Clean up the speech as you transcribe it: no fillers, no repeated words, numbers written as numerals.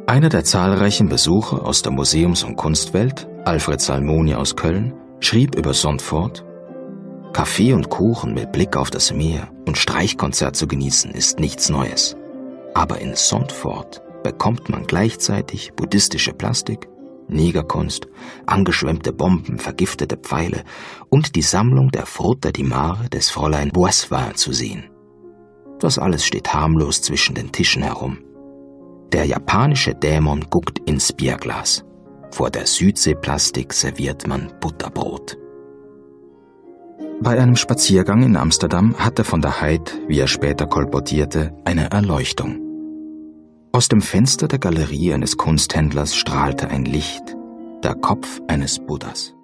Einer der zahlreichen Besucher aus der Museums- und Kunstwelt, Alfred Salmoni aus Köln, schrieb über Zandvoort: Kaffee und Kuchen mit Blick auf das Meer und Streichkonzert zu genießen ist nichts Neues. Aber in Zandvoort bekommt man gleichzeitig buddhistische Plastik, Negerkunst, angeschwemmte Bomben, vergiftete Pfeile und die Sammlung der Fruta di Mare des Fräulein Boisvin zu sehen. Das alles steht harmlos zwischen den Tischen herum. Der japanische Dämon guckt ins Bierglas. Vor der Südseeplastik serviert man Butterbrot. Bei einem Spaziergang in Amsterdam hatte von der Heid, wie er später kolportierte, eine Erleuchtung. Aus dem Fenster der Galerie eines Kunsthändlers strahlte ein Licht, der Kopf eines Buddhas.